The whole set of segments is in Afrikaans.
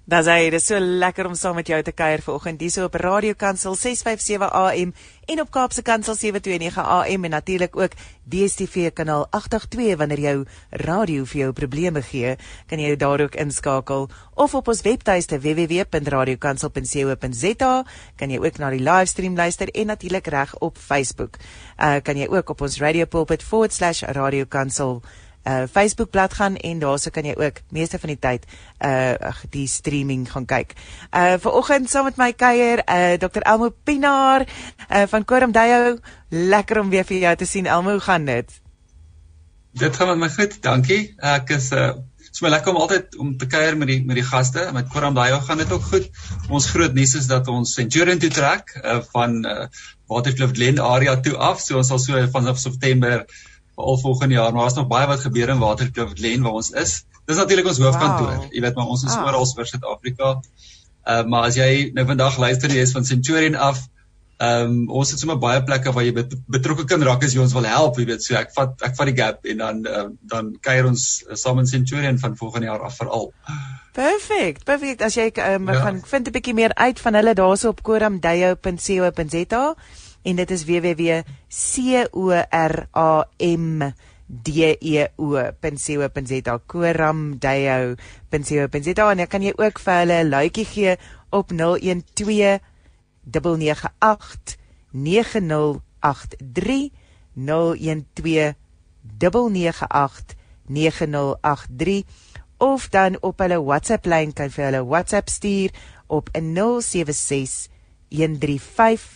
Dis dis so lekker om saam met jou te kuier vanoggend hier so op Radio Kansel 657 AM en op Kaapse Kansel 729 AM en natuurlik ook DStv kanaal 882 wanneer jou radio vir jou probleme gee, kan jy daar ook inskakel of op ons webtuiste www.radiokansel.co.za kan jy ook na die livestream luister en natuurlik reg op Facebook. Kan jy ook op ons Radio Pulpit /Radio Kansel Facebookblad gaan en daar so kan jy ook meeste van die tyd die streaming gaan kyk. Vanoggend saam met my kuier Dr. Elmo Pinaar van Quorum Deo. Lekker om weer vir jou te sien, Elmo, hoe gaan dit? Dit gaan met my goed, dankie. Ek is is my lekker om altyd om te kuier met die gaste. Met Quorum Deo gaan dit ook goed. Ons groot nuus is dat ons Centurion toe trek van Waterkloof Glen area toe af. So ons sal so vanaf September al volgende jaar, maar daar is nog baie wat gebeur in Waterkloof Glen waar ons is. Dis natuurlik ons hoofkantoor. Wow. Jy weet, maar ons is oral oor Suid-Afrika. Maar as jy nou vandag luister, jy is van Centurion af, ons het sommer baie plekke waar jy betrokke kan raak as jy ons wil help, jy weet, so ek vat die gap en dan kuier ons saam in Centurion van volgende jaar af veral. Perfect. As jy gaan vind 'n bietjie meer uit van hulle daarso op quorumdeo.co.za en dit is www.quorumdeo.co.za quorumdeo.co.za en dan kan jy ook vir hulle 'n luitjie gee op 012 998 9083 012 998 9083 of dan op hulle WhatsApp lyn kan vir hulle WhatsApp stuur op 076 135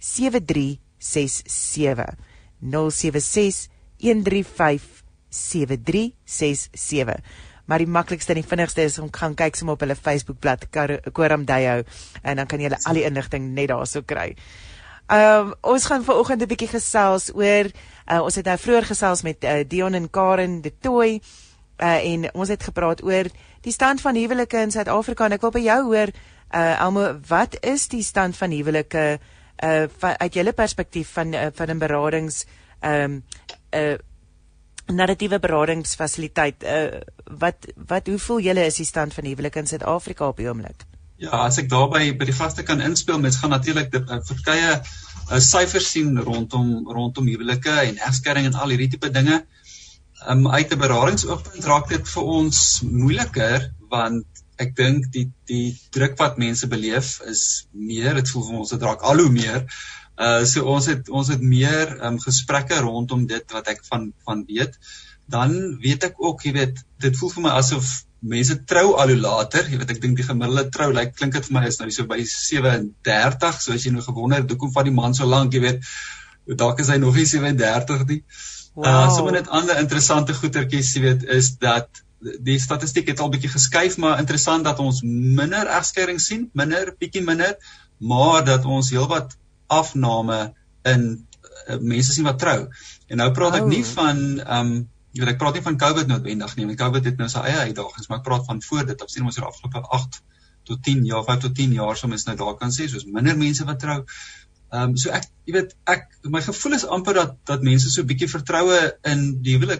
7367 076 135 7367. Maar die maklikste en die vinnigste is om gaan kyk sommer op hulle Facebookblad Quorum Deo en dan kan jy al die inligting net daar so kry. Ons gaan vanoggend 'n bietjie gesels oor ons het nou vroeër gesels met Dion en Karen de Tooi en ons het gepraat oor die stand van huwelike in Suid-Afrika en ek wil by jou hoor Elmo, wat is die stand van huwelike uit julle perspektief van 'n beradings narratiewe beradingsfasiliteit, hoe voel julle is die stand van huwelike in Suid-Afrika op die oomblik? Ja, as ek daarby by die gaste kan inspel, mens gaan natuurlik verskeie syfers sien rondom huwelike en egskeiding en al hierdie tipe dinge. Uit 'n beradingsoogpunt raak dit vir ons moeiliker, want ek dink die druk wat mense beleef is meer, dit voel vir ons dit raak al hoe meer. So ons het meer gesprekke rondom dit wat ek van weet. Dan weet ek ook, jy weet, dit voel vir my asof mense trou al hoe later. Jy weet, ek dink die gemiddelde trou klink dit vir my is nou so by 37, so as jy nou gewonder het hoekom van die man so lank, jy weet, dalk is hy nog nie 37 nie. Wow. Sommer net ander interessante goetertjies, jy weet, is dat die statistiek het al bietjie geskuif, maar interessant dat ons minder egskeiding sien, bietjie minder, maar dat ons heelwat afname in mense sien wat trou. En nou praat ek nie van, ek praat nie van COVID noodwendig nie, want COVID het nou sy eie uitdagings, maar ek praat van voor dit, sien ons hier afgelope 5 tot 10 jaar, sal mens nou daar kan sê, soos minder mense wat trou. So ek, jy weet, my gevoel is amper dat mense so 'n bietjie vertroue in die huwelik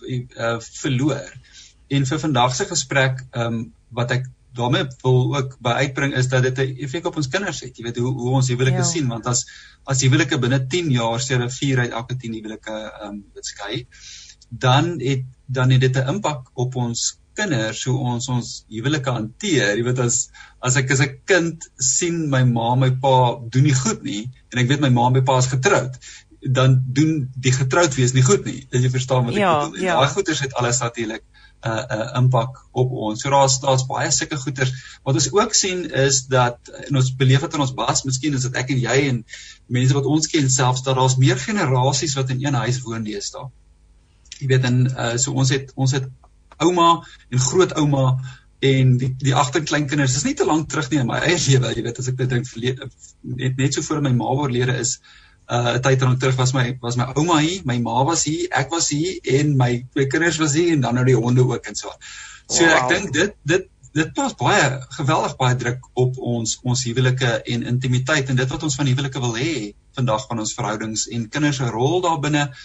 verloor. En vir vandag se gesprek, wat ek daarmee wil ook by uitbring, is dat dit 'n effek op ons kinders het. Jy weet hoe ons huwelike sien, want as huwelike binne 10 jaar, sê 4 uit elke 10 huwelike skei, dan het dit 'n impak op ons kinders, hoe ons huwelike hanteer. Jy weet, as ek as 'n kind sien my ma, my pa doen nie goed nie, en ek weet my ma en my pa is getroud, dan doen die getroud wees nie goed nie. Jy verstaan wat ek bedoel. En daai goeters het alles natuurlik impak op ons. So daar's baie sulke goeters. Wat ons ook sien is dat, en ons beleef het in ons bas, miskien is dit ek en jy en mense wat ons ken selfs, dat daar's meer generasies wat in een huis woon deesdae. Jy weet, en so ons het ouma en grootouma en die agterkleinkinders. Dis nie te lank terug nie in my eie lewe, jy weet, as ek dit dink, net so voor my ma oorlede is, 'n tyd terug was my ouma hier, my ma was hier, ek was hier en my 2 kinders was hier en dan nou die honde ook en so. So ek dink dit plaas geweldig baie druk op ons huwelike en intimiteit en dit wat ons van huwelike wil hê vandag van ons verhoudings en kinders se rol daar binne.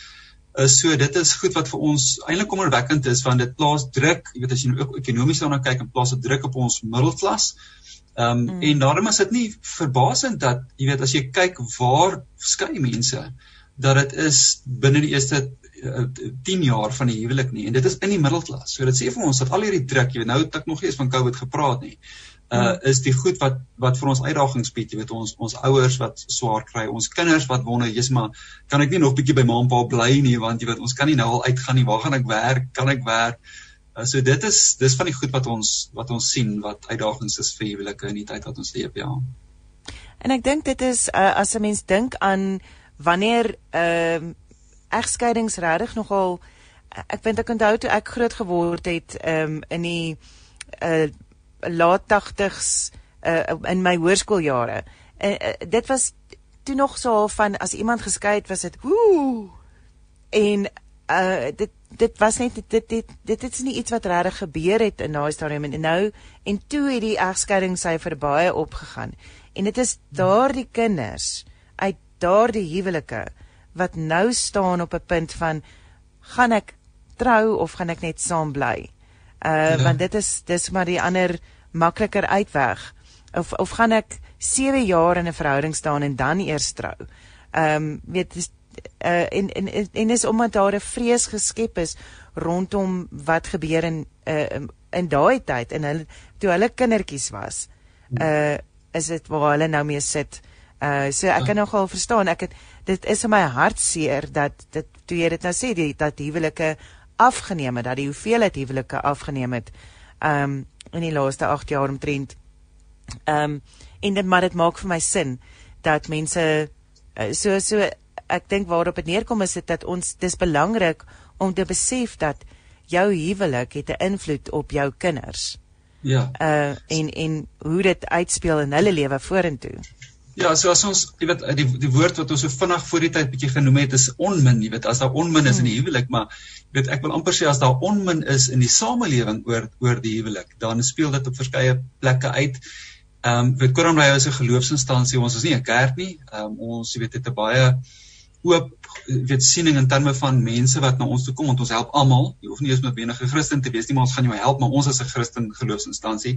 So dit is goed wat vir ons eintlik kommerwekkend is, want dit plaas druk, jy weet as jy nou ook ekonomies daarna kyk, en plaas 'n druk op ons middelklas. En daarom is dit nie verbasend dat, jy weet, as jy kyk waar skei mense, dat dit is binne die eerste 10 jaar van die huwelik nie, en dit is in die middelklas. So dit sê vir ons dat al hierdie druk, jy weet, nou het ek nog nie eens van COVID gepraat nie, is die goed wat vir ons uitdagings bied, jy weet, ons ouers wat swaar kry, ons kinders wat wonder, jy's maar, kan ek nie nog bietjie by ma en pa bly nie, want jy weet, ons kan nie nou al uitgaan nie, waar gaan ek werk, kan ek werk? So dis van die goed wat ons sien, wat uitdagings is vir huwelike in die tyd wat ons leef, ja. En ek dink dit is, as 'n mens dink aan wanneer egskeidings regtig nogal, ek onthou toe ek groot geword het in die laat 80s in my hoërskooljare. Dit was toe nog so van, as iemand geskei het, was dit en dit was net, dit is nie iets wat regtig gebeur het in daai stadium, en toe het die egskeidingssyfer baie opgegaan, en dit is daardie kinders uit daardie huwelike wat nou staan op 'n punt van, gaan ek trou of gaan ek net saam bly? Want dis maar die ander makliker uitweg, of gaan ek 7 jaar in 'n verhouding staan en dan eers trou? Weet, en is omdat daar 'n vrees geskep is rondom wat gebeur in daai tyd, en toe hulle kindertjies was, is dit waar hulle nou mee sit. So ek kan nogal verstaan, dit is in my hartseer dat toe jy dit nou sê, dat huwelike afgeneem het, dat die hoeveelheid huwelike afgeneem het in die laaste 8 jaar omtrent. Maar dit maak vir my sin dat mense so ek dink waarop dit neerkom is dit dat dis belangrik om te besef dat jou huwelik het 'n invloed op jou kinders. Ja. En hoe dit uitspeel in hulle lewe vorentoe. Ja, so as ons, jy weet, die woord wat ons so vinnig voor die tyd bietjie genoem het, is onmin, jy weet, as daar onmin is in die huwelik, maar jy weet, ek wil amper sê, as daar onmin is in die samelewing oor die huwelik, dan speel dit op verskeie plekke uit. Weet, Koram Raya is 'n geloofsinstansie, ons is nie 'n kerk nie, ons, jy weet, het 'n baie oop, weet, siening in terme van mense wat na ons toe kom, want ons help almal, jy hoef nie eens noodwendig 'n Christen te wees nie, maar ons gaan jou help, maar ons is 'n Christen geloofsinstansie,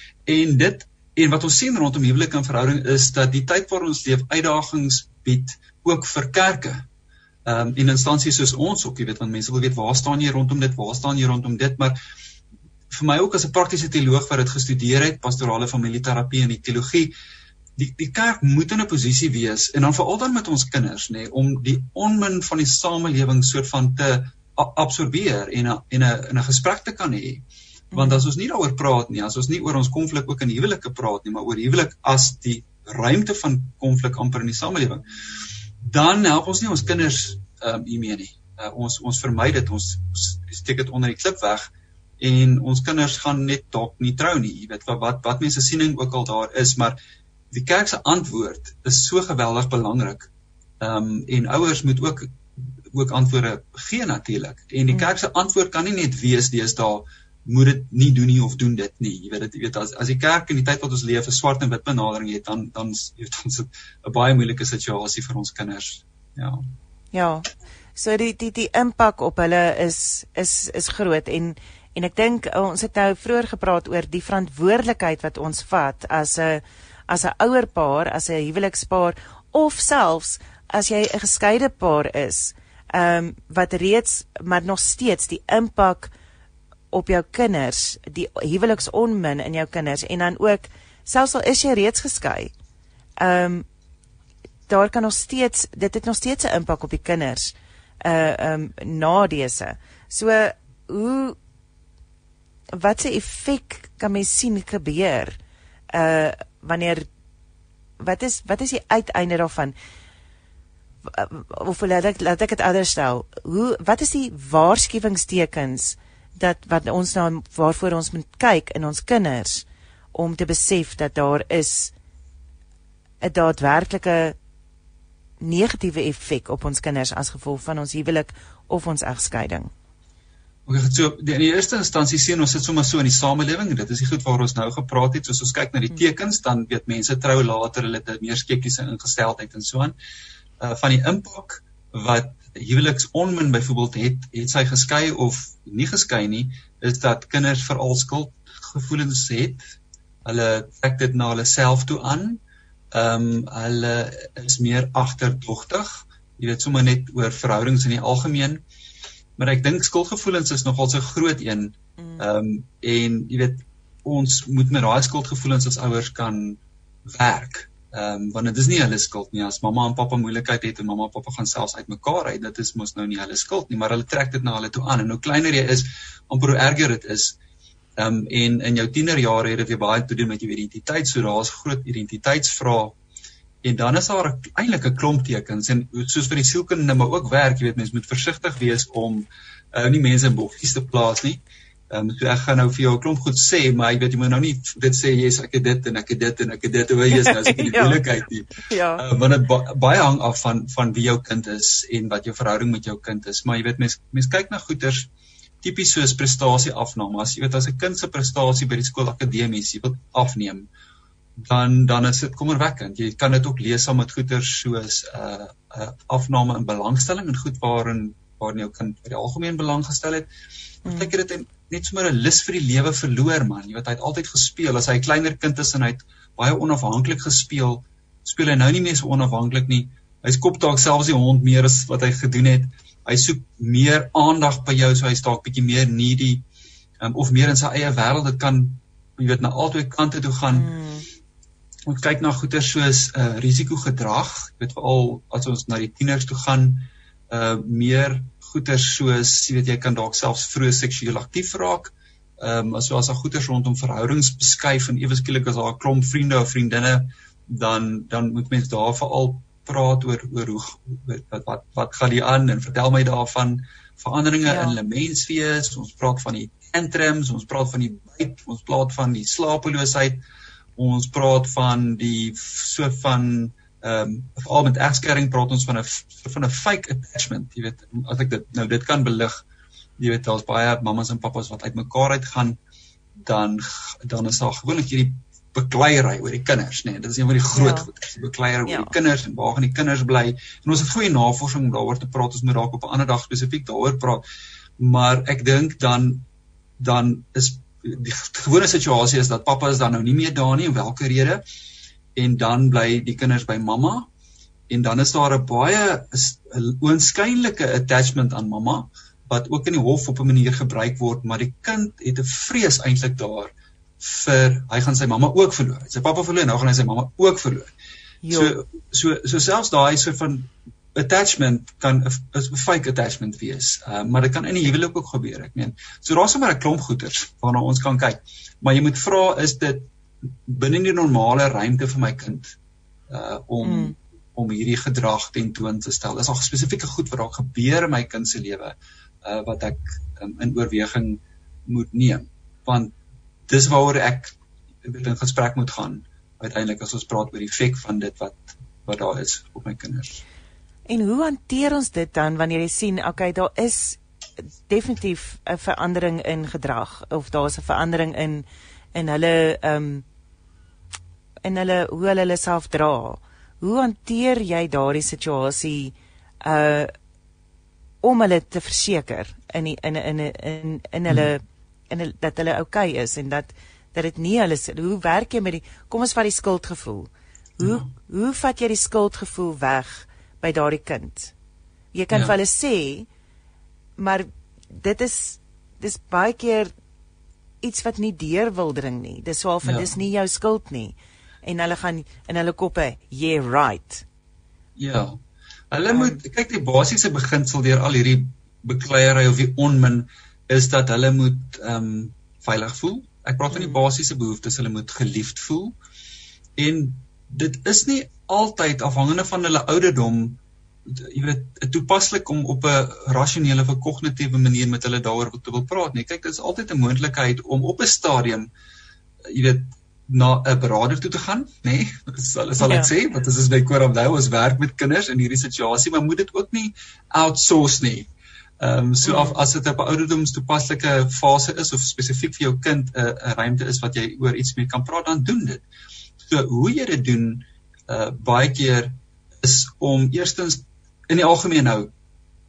en wat ons sien rondom huwelik en verhouding is dat die tyd waar ons leef uitdagings bied ook vir kerke. En instansies soos ons ook, jy weet, want mense wil weet, waar staan jy rondom dit, waar staan jy rondom dit, maar vir my ook as 'n praktiese teoloog wat dit gestudeer het, pastorale familieterapie en die teologie, die kerk moet in 'n posisie wees, en dan veral dan met ons kinders, nee, om die onmin van die samelewing soort van te absorbeer en 'n gesprek te kan hê. Want as ons nie daaroor praat nie, as ons nie oor ons konflik ook in huwelike praat nie, maar oor huwelik as die ruimte van konflik amper in die samelewing, dan help ons nie ons kinders hiermee nie. Ons vermy dit, ons steek dit onder die klip weg, en ons kinders gaan net dalk nie trou nie, jy weet, wat mense siening ook al daar is, maar die kerk se antwoord is so geweldig belangrik, en ouers moet ook antwoorde gee natuurlik, en die kerk se antwoord kan nie net wees deesdae, moet dit nie doen nie of doen dit nie. Jy weet, as die kerk in die tyd wat ons leef 'n swart en wit benadering het, dan het ons 'n baie moeilike situasie vir ons kinders. Ja. Ja. So die impak op hulle is groot, en ek dink ons het nou vroeër gepraat oor die verantwoordelikheid wat ons vat as 'n ouerpaar, as 'n huwelikspaar, of selfs as jy 'n geskeide paar is, wat reeds, maar nog steeds die impak op jou kinders, die huweliksonmin in jou kinders, en dan ook, selfs al is jy reeds geskei, daar kan nog steeds, dit het nog steeds 'n impak op die kinders, na dese. So, wat se effek kan mens sien gebeur, wanneer, wat is die uiteinde daarvan, of laat ek het anders stel, wat is die waarskuwingstekens, waarvoor ons moet kyk in ons kinders, om te besef dat daar is 'n daadwerklike negatiewe effek op ons kinders as gevolg van ons huwelik of ons egskeiding? So, in die eerste instansie sien ons sit sommer so in die samelewing, dit is die goed waar ons nou gepraat het, soos ons kyk na die tekens, dan weet mense trou later, hulle het 'n meer skeptiese ingesteldheid en so aan, van die impak wat huweliksonmin byvoorbeeld het sy geskei of nie geskei nie, is dat kinders veral skuldgevoelens het. Hulle trek dit na hulle self toe aan. Hulle is meer agterdogtig. Jy weet, sommer net oor verhoudings in die algemeen. Maar ek dink skuldgevoelens is nogal so groot een. En jy weet, ons moet met daai skuldgevoelens as ouers kan werk. Want dit is nie hulle skuld nie. As mamma en pappa moeilikheid het en mamma en pappa gaan selfs uitmekaar uit, dit is mos nou nie hulle skuld nie, maar hulle trek dit na hulle toe aan. En hoe kleiner jy is, amper hoe erger dit is. En in jou tienerjare het dit weer baie te doen met jou identiteit, so daar is groot identiteitsvrae. En dan is daar eintlik 'n klomp tekens, en soos vir die sielkunde maar ook werk, jy weet, mens moet versigtig wees om nie mense in bokkies te plaas nie. So ek gaan nou vir jou 'n klomp goed sê, maar ek weet jy moet nou nie dit sê, yes, ek het dit en ek het dit en ek het dit, hoe jy is nou as ek in die moeilikheid nie. Want dit baie hang af van wie jou kind is en wat jou verhouding met jou kind is. Maar jy weet, mens kyk na goeters tipies soos prestasieafname. As jy weet, as 'n kind se prestasie by die skool akademies, jy wil afneem, dan is dit kommerwekkend. Jy kan dit ook lees saam met goeters soos afname in belangstelling en goed waarin jou kind vir die algemeen belang gestel het. Kyk, het dit net sommer 'n lus vir die lewe verloor, man. Jy weet, hy het altyd gespeel. As hy 'n kleiner kind is en hy het baie onafhanklik gespeel, speel hy nou nie meer so onafhanklik nie. Hy skop dalk selfs die hond meer as wat hy gedoen het. Hy soek meer aandag by jou, so hy is dalk bietjie meer needy, of meer in sy eie wêreld. Dit kan, jy weet, na albei kante toe gaan. Ons kyk na goeie soos risikogedrag, jy weet, veral as ons na die tieners toe gaan, meer goeters soos, jy weet, jy kan dalk selfs vroeg seksueel aktief raak, as daar goeters rondom verhoudings beskuif, en ewe skielik as daar 'n klomp vriende of vriendinne, dan moet mens daar veral praat oor wat gaan die aan, en vertel my daarvan veranderinge in hulle menswees. Ons praat van die tantrums, ons praat van die byt, ons praat van die slapeloosheid, ons praat van die soort van veral met egskeiding praat ons van 'n fake attachment, jy weet, as ek dit kan belig, jy weet, daar's baie mammas en pappas wat uitmekaar uitgaan, dan is daar gewoonlik hierdie bekleierery oor die kinders, nee, dit is een van die groot goeders, die bekleierery oor die kinders, en waar gaan die kinders bly, en ons het goeie navorsing om daaroor te praat, ons moet dalk op 'n ander dag spesifiek daaroor praat, maar ek dink dan is die gewone situasie is dat pappa is dan nou nie meer daar nie, om welke rede, en dan bly die kinders by mamma, en dan is daar 'n baie oënskynlike attachment aan mamma, wat ook in die hof op 'n manier gebruik word, maar die kind het 'n vrees eintlik daar vir, hy gaan sy mamma ook verloor, hy het sy pappa verloor, nou gaan hy sy mamma ook verloor. So selfs daai soort van attachment kan 'n fake attachment wees, maar dit kan in die huwelik ook gebeur, ek meen, so daar is sommer 'n klomp goeters waarna ons kan kyk, maar jy moet vra, is dit binne die normale ruimte vir my kind, om hierdie gedrag tentoon te stel, is al spesifieke goed wat daar gebeur in my kind se lewe, wat ek in oorweging moet neem, want dis waaroor ek in gesprek moet gaan, uiteindelik as ons praat oor die effek van dit wat daar is op my kinders. En hoe hanteer ons dit dan, wanneer jy sien, okay, daar is definitief 'n verandering in gedrag, of daar is 'n verandering in hulle, hoe hulle self dra. Hoe hanteer jy daardie situasie, om hulle te verseker, dat hulle okay is, en dat dit nie hulle, hoe werk jy met die, kom ons vat die skuldgevoel, hoe vat jy die skuldgevoel weg by daardie kind? Jy kan vir hulle sê, maar dis baie keer iets wat nie deur wil dring nie, dis so van, dis nie jou skuld nie, en hulle gaan in hulle koppe, yeah, right. Ja, hulle moet, kyk, die basiese beginsel deur al hierdie bekleierery of die onmin, is dat hulle moet veilig voel. Ek praat van die basiese behoeftes, hulle moet geliefd voel, en dit is nie altyd afhangende van hulle ouderdom, jy weet, toepaslik om op 'n rasionele of kognitiewe manier met hulle daaroor te wil praat nie. Kyk, dit is altyd 'n moontlikheid om op 'n stadium, jy weet, na 'n beraader toe te gaan, nee, sal ek sê, want dit is by Quorum Dau, ons werk met kinders in hierdie situasie, maar moet dit ook nie outsource nie. As dit op 'n ouderdomstoepaslike fase is, of spesifiek vir jou kind 'n ruimte is wat jy oor iets mee kan praat, dan doen dit. So, hoe jy dit doen, baie keer is om eerstens, in die algemeen nou,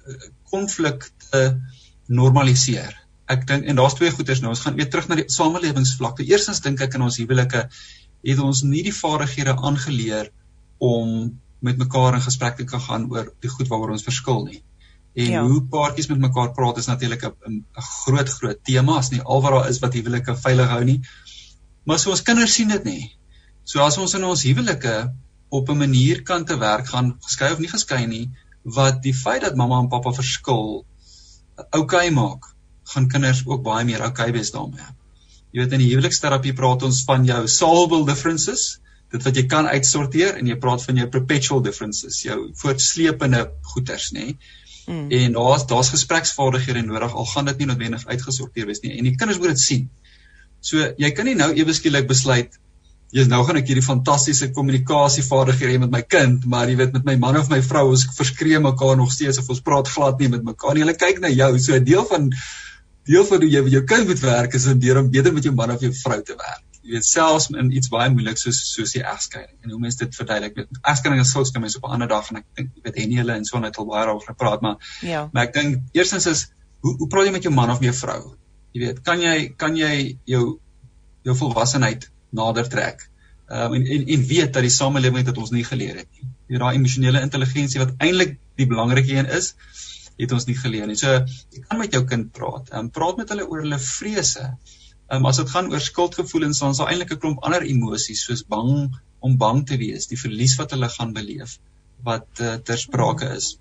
konflik te normaliseer. Ek dink, en daar's twee goeders nou, ons gaan weer terug na die samelewingsvlakke. Eerstens dink ek in ons huwelike het ons nie die vaardighede aangeleer om met mekaar in gesprek te kan gaan oor die goed waaroor ons verskil nie. En hoe paartjies met mekaar praat is natuurlik 'n groot tema, is nie al wat daar is wat huwelike veilig hou nie. Maar so ons kinders sien dit nie. So as ons in ons huwelike op 'n manier kan te werk gaan, geskei of nie geskei nie, wat die feit dat mamma en pappa verskil okay maak, gaan kinders ook baie meer okay wees daarmee. Jy weet, in die huweliksterapie praat ons van jou solvable differences, dit wat jy kan uitsorteer, en jy praat van jou perpetual differences, jou voortsleepende goeters, nê? En daar's gespreksvaardighede nodig, al gaan dit nie noodwendig uitgesorteer wees nie, en die kinders moet dit sien. So, jy kan nie nou ewe skielik besluit, nou gaan ek hierdie fantastiese kommunikasievaardighede hê met my kind, maar jy weet, met my man of my vrou, ons verskree mekaar nog steeds, of ons praat glad nie met mekaar, en hulle kyk na jou, so 'n deel van hoe jy met jou kind moet werk, is deur om beter met jou man of jou vrou te werk. Jy weet, selfs in iets baie moeilik soos die egskeiding, en hoe mens dit verduidelik, met egskeiding en skilsmisse mense op 'n ander dag, en ek dink, jy weet, Henny hulle en so het al baie daaroor gepraat, maar ek dink, eerstens is, hoe praat jy met jou man of jou vrou? Jy weet, kan jy jou volwassenheid nader trek, en weet dat die samelewing dat ons nie geleer het nie. Die emosionele intelligensie wat eintlik die belangrike een is, het ons nie geleer nie. So, jy kan met jou kind praat, praat met hulle oor hulle vrese. As dit gaan oor skuldgevoelens, dan is daar eintlik 'n klomp ander emosies, soos om bang te wees, die verlies wat hulle gaan beleef, wat ter sprake is.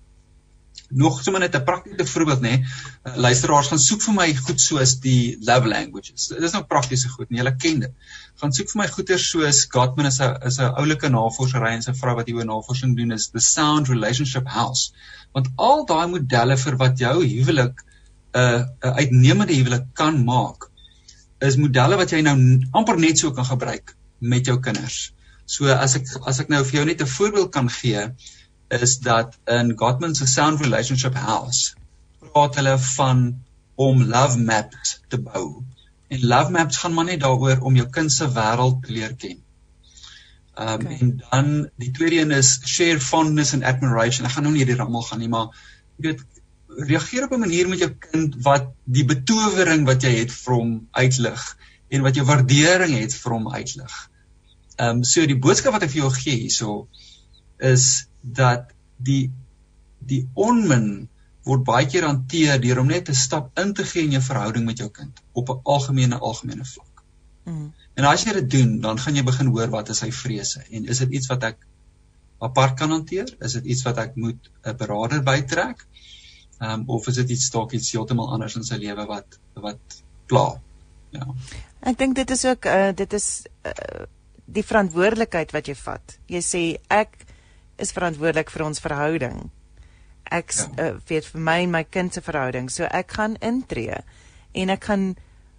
Nog sommer net 'n praktiese voorbeeld, nê. Luisteraars, gaan soek vir my goed soos die love languages. Dit is nou praktiese goed, en julle ken dit. Gaan soek vir my goeders soos, Gottman is 'n oulike navorsery, en sy vrou wat hieroor navorsing doen, is The Sound Relationship House. Want al daai modelle vir wat jou huwelik, 'n uitnemende huwelik kan maak, is modelle wat jy nou amper net so kan gebruik met jou kinders. So as ek nou vir jou net 'n voorbeeld kan gee, is dat in Gottman se Sound Relationship House praat hulle van om love maps te bou. En love maps gaan maar net daaroor om jou kind se wêreld te leer ken. En dan die tweede een is share fondness and admiration. Ek gaan nou nie die rammel gaan nie, maar jy weet, reageer op 'n manier met jou kind wat die betowering wat jy het vir hom uitlig, en wat jou waardering het vir hom uitlig. So die boodskap wat ek vir jou gee hierso, is dat die onmin word baie keer hanteer deur om net 'n stap in te gee in jou verhouding met jou kind, op 'n algemene vlak. En as jy dit doen, dan gaan jy begin hoor wat is sy vrese, en is dit iets wat ek apart kan hanteer, is dit iets wat ek moet 'n beraader bytrek, of is dit iets heeltemal anders in sy lewe wat pla. Ja. Ek dink dit is ook, die verantwoordelikheid wat jy vat. Jy sê, ek is verantwoordelik vir ons verhouding. Ek weet vir my en my kind se verhouding, so ek gaan intree, en ek gaan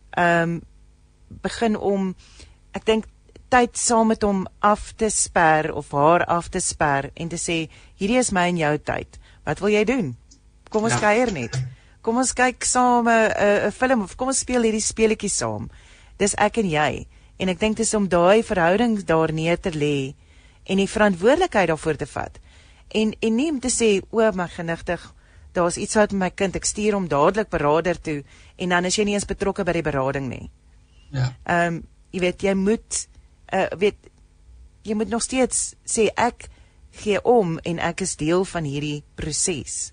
begin om, ek dink, tyd saam met hom af te sper, of haar af te sper, en te sê, hierdie is my en jou tyd, wat wil jy doen? Kom ons kuier net, kom ons kyk saam 'n film, of kom ons speel hierdie speletjie saam, dis ek en jy, en ek dink dis om daai verhouding daar neer te lê, en die verantwoordelikheid daarvoor te vat, en nie om te sê, my genigtig, daar is iets wat met my kind, ek stuur hom dadelik beraader toe, en dan is jy nie eens betrokke by die berading nie. Jy weet, jy moet nog steeds sê, ek gee om, en ek is deel van hierdie proses.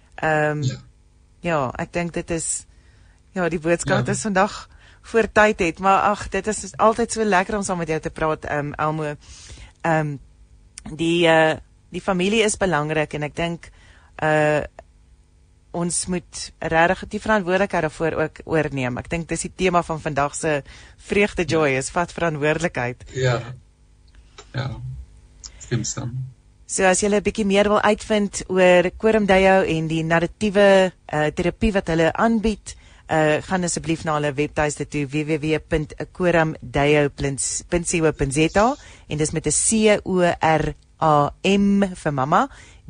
Ek dink dit is, die boodskap is vandag voor tyd het, maar ag, dit is altyd so lekker om saam met jou te praat, Elmo. Die familie is belangrik, en ek dink ons moet regtig die verantwoordelikheid daarvoor ook oorneem. Ek dink dis die tema van vandag se vreugde joy, is vat verantwoordelikheid. Stem. So as jy 'n bietjie meer wil uitvind oor Quorum Deo en die narratiewe terapie wat hulle aanbied, gaan asseblief na hulle webtuiste toe, www.quorumdeo.co.za, en dis met 'n CORAM vir mamma,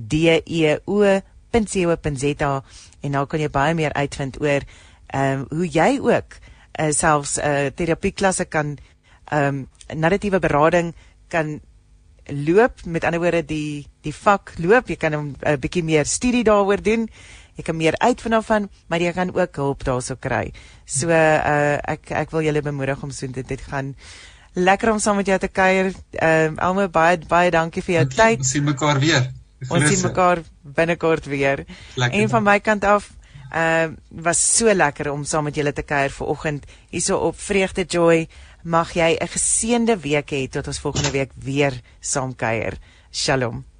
DEO.co.za, en nou kan jy baie meer uitvind oor hoe jy ook selfs terapieklasse kan, narratiewe berading kan loop, met ander woorde die vak loop, jy kan 'n bietjie meer studie daaroor doen, jy kan meer uit van, maar jy kan ook hulp daarso kry. So ek wil julle bemoedig om so dit gaan lekker om saam met jou te kuier. Elmo, baie dankie vir jou tyd. Ons sien mekaar weer. Ons sien mekaar binnekort weer. Lekker. En van my kant af was so lekker om saam met julle te kuier vanoggend hierso op Vreugde Joy. Mag jy 'n geseënde week hê tot ons volgende week weer saam kuier. Shalom.